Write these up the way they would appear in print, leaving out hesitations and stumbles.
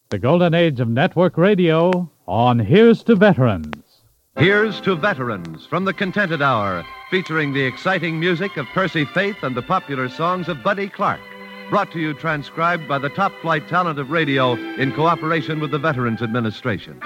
The golden age of network radio on Here's to Veterans. Here's to Veterans from the Contented Hour, featuring the exciting music of Percy Faith and the popular songs of Buddy Clark. Brought to you transcribed by the top flight talent of radio in cooperation with the Veterans Administration.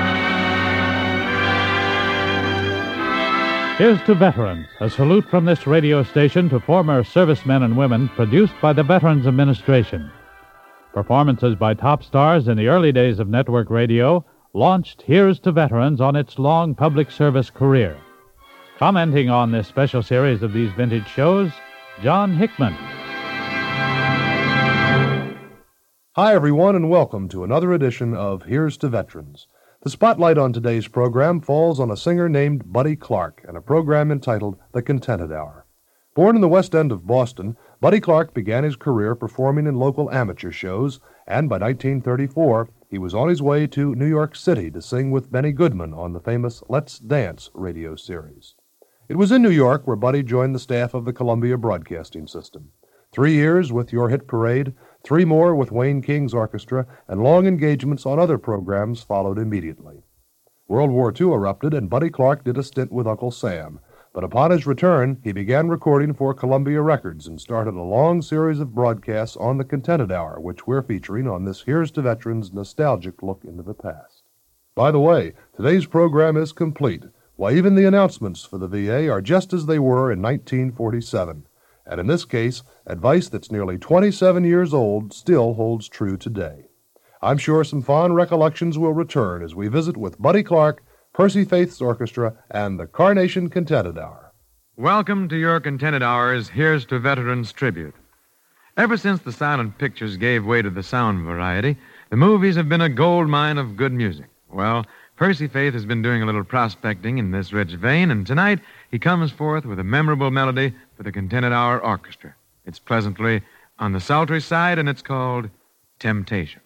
Here's to Veterans, a salute from this radio station to former servicemen and women, produced by the Veterans Administration. Performances by top stars in the early days of network radio launched Here's to Veterans on its long public service career. Commenting on this special series of these vintage shows, John Hickman. Hi, everyone, and welcome to another edition of Here's to Veterans. The spotlight on today's program falls on a singer named Buddy Clark and a program entitled The Contented Hour. Born in the West End of Boston, Buddy Clark began his career performing in local amateur shows, and by 1934, he was on his way to New York City to sing with Benny Goodman on the famous Let's Dance radio series. It was in New York where Buddy joined the staff of the Columbia Broadcasting System. 3 years with Your Hit Parade, 3 more with Wayne King's orchestra, and long engagements on other programs followed immediately. World War II erupted, and Buddy Clark did a stint with Uncle Sam. But upon his return, he began recording for Columbia Records and started a long series of broadcasts on the Contented Hour, which we're featuring on this Here's to Veterans nostalgic look into the past. By the way, today's program is complete. Why, even the announcements for the VA are just as they were in 1947. And in this case, advice that's nearly 27 years old still holds true today. I'm sure some fond recollections will return as we visit with Buddy Clark, Percy Faith's orchestra, and the Carnation Contented Hour. Welcome to your Contented Hour's Here's to Veterans tribute. Ever since the silent pictures gave way to the sound variety, the movies have been a gold mine of good music. Well, Percy Faith has been doing a little prospecting in this rich vein, and tonight he comes forth with a memorable melody for the Contented Hour Orchestra. It's pleasantly on the sultry side, and it's called Temptation.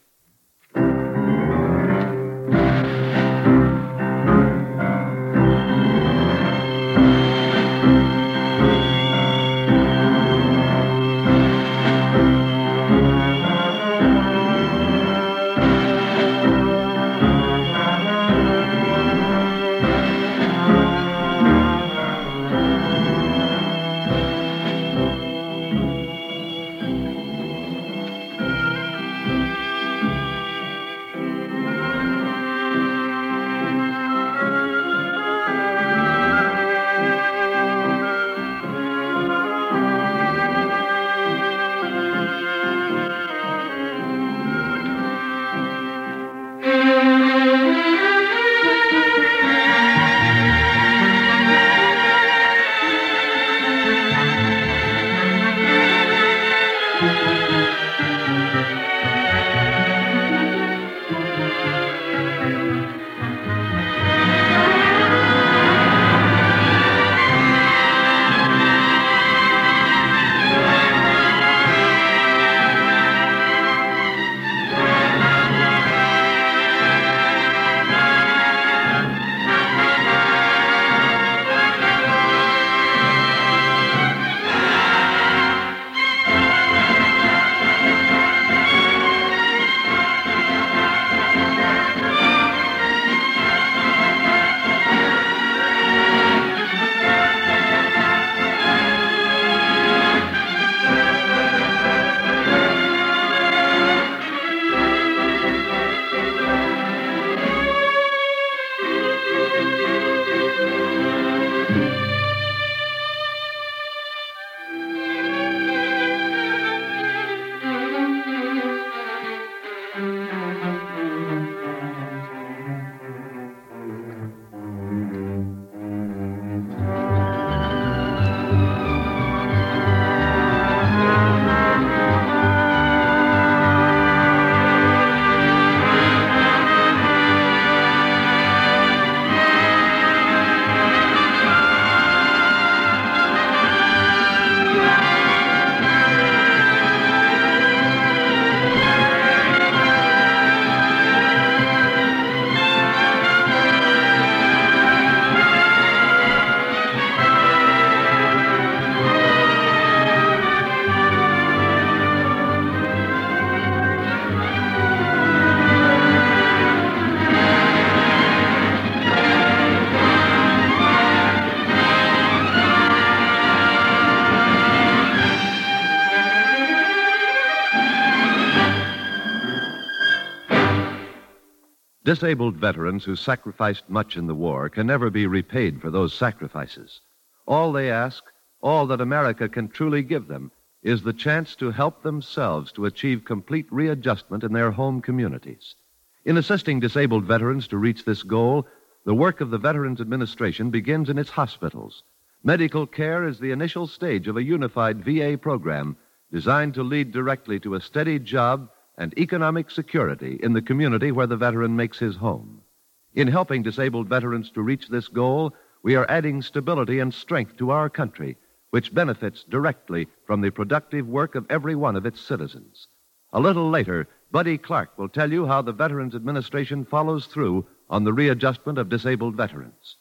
Disabled veterans who sacrificed much in the war can never be repaid for those sacrifices. All they ask, all that America can truly give them, is the chance to help themselves to achieve complete readjustment in their home communities. In assisting disabled veterans to reach this goal, the work of the Veterans Administration begins in its hospitals. Medical care is the initial stage of a unified VA program designed to lead directly to a steady job and economic security in the community where the veteran makes his home. In helping disabled veterans to reach this goal, we are adding stability and strength to our country, which benefits directly from the productive work of every one of its citizens. A little later, Buddy Clark will tell you how the Veterans Administration follows through on the readjustment of disabled veterans.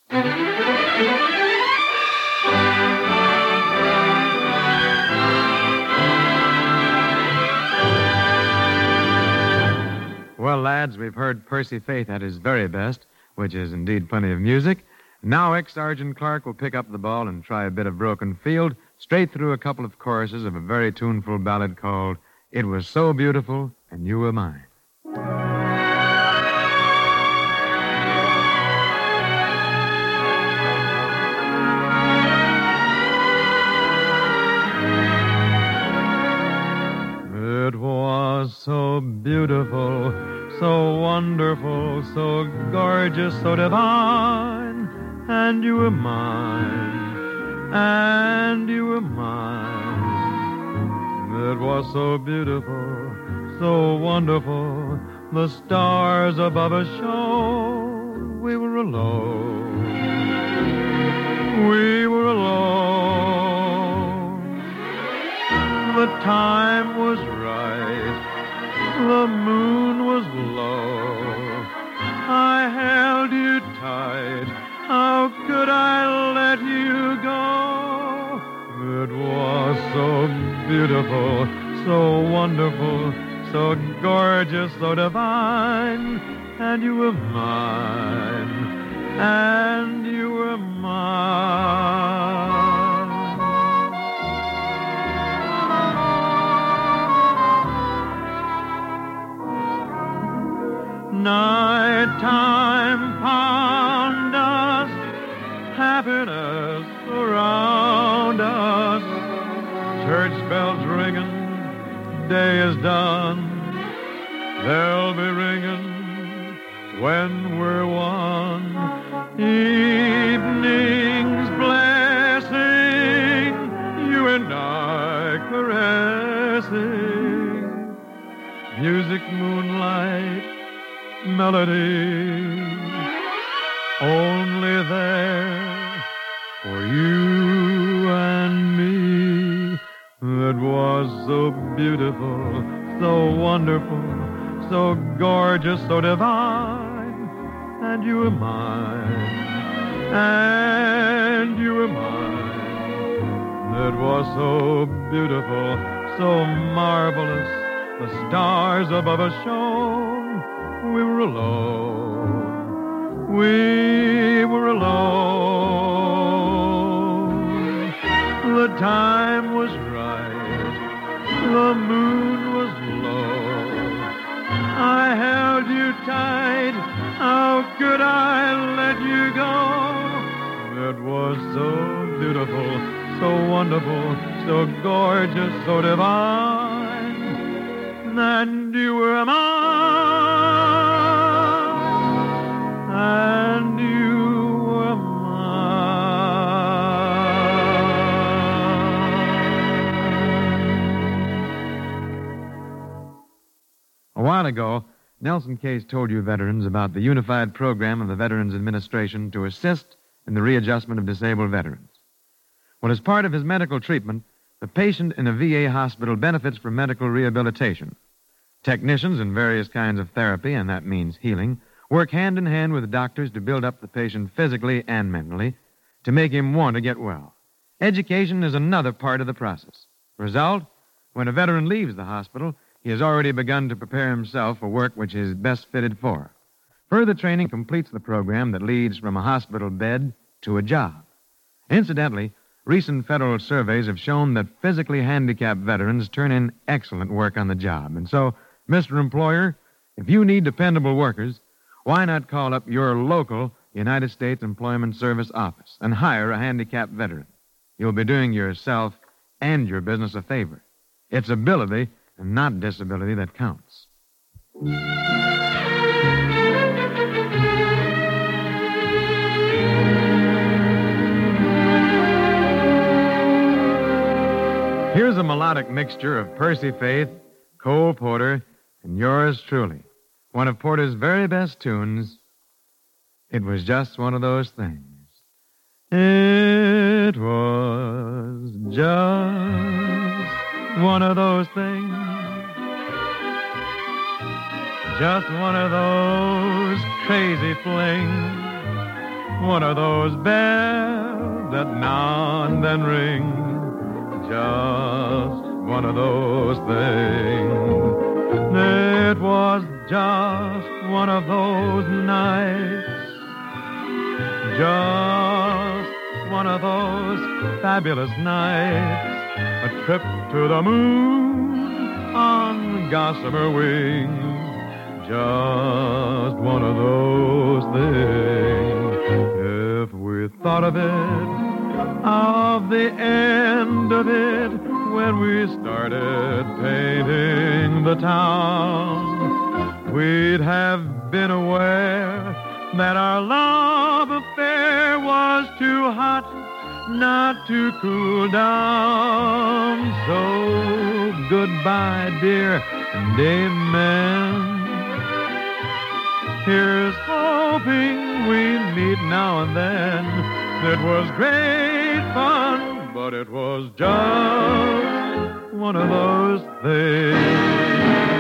Well, lads, we've heard Percy Faith at his very best, which is indeed plenty of music. Now ex-Sergeant Clark will pick up the ball and try a bit of Broken Field, straight through a couple of choruses of a very tuneful ballad called It Was So Beautiful and You Were Mine. It was so beautiful, so wonderful, so gorgeous, so divine, and you were mine, and you were mine. It was so beautiful, so wonderful, the stars above us shone. We were alone, we were alone. The time was right, the moon was low. I held you tight, how could I let you go? It was so beautiful, so wonderful, so gorgeous, so divine. And you were mine, and you were mine. Nighttime found us, happiness around us. Church bells ringing, day is done. They'll be ringing when we're one. Evening's blessing, you and I caressing. Music, moonlight, melody, only there for you and me. It was so beautiful, so wonderful, so gorgeous, so divine. And you were mine, and you were mine. It was so beautiful, so marvelous, the stars above us shone. We were alone, we were alone. The time was right, the moon was low. I held you tight, how could I let you go? It was so beautiful, so wonderful, so gorgeous, so divine. And you were mine, and you were mine. A while ago, Nelson Case told you veterans about the unified program of the Veterans Administration to assist in the readjustment of disabled veterans. Well, as part of his medical treatment, the patient in a VA hospital benefits from medical rehabilitation. Technicians in various kinds of therapy, and that means healing, work hand in hand with doctors to build up the patient physically and mentally to make him want to get well. Education is another part of the process. Result, when a veteran leaves the hospital, he has already begun to prepare himself for work which he is best fitted for. Further training completes the program that leads from a hospital bed to a job. Incidentally, recent federal surveys have shown that physically handicapped veterans turn in excellent work on the job. And so, Mr. Employer, if you need dependable workers, Why not call up your local United States Employment Service office and hire a handicapped veteran? You'll be doing yourself and your business a favor. It's ability and not disability that counts. Here's a melodic mixture of Percy Faith, Cole Porter, and yours truly. One of Porter's very best tunes, It Was Just One of Those Things. It was just one of those things. Just one of those crazy flings. One of those bells that now and then ring. Just one of those things. It was just one of those nights. Just one of those fabulous nights. A trip to the moon on gossamer wings. Just one of those things. If we thought of it, of the end of it, when we started painting the town, we'd have been aware that our love affair was too hot not to cool down. So goodbye, dear, and amen. Here's hoping we meet now and then. It was great fun, but it was just one of those things.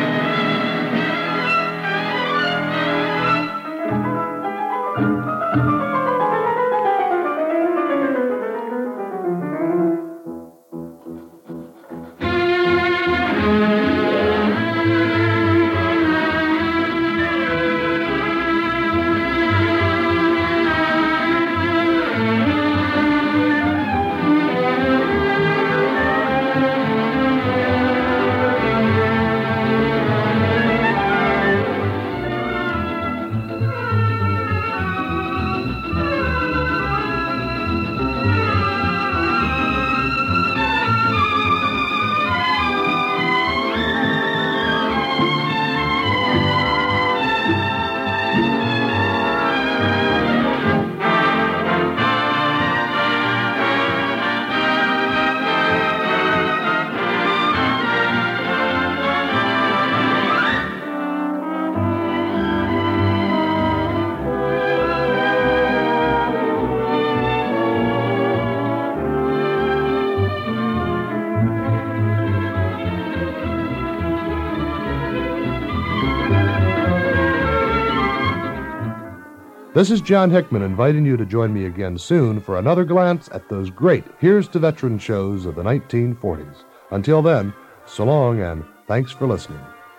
This is John Hickman inviting you to join me again soon for another glance at those great Here's to Veterans shows of the 1940s. Until then, so long and thanks for listening.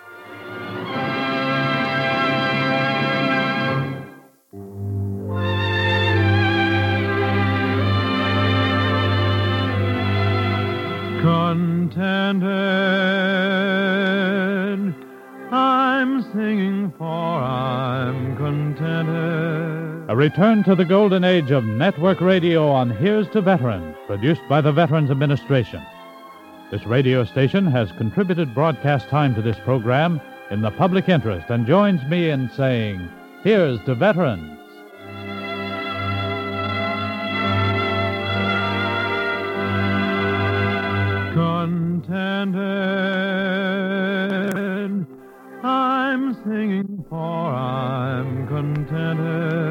Contented, I'm singing for I'm contented. A return to the golden age of network radio on Here's to Veterans, produced by the Veterans Administration. This radio station has contributed broadcast time to this program in the public interest and joins me in saying, Here's to Veterans. Contented, I'm singing for I'm contented.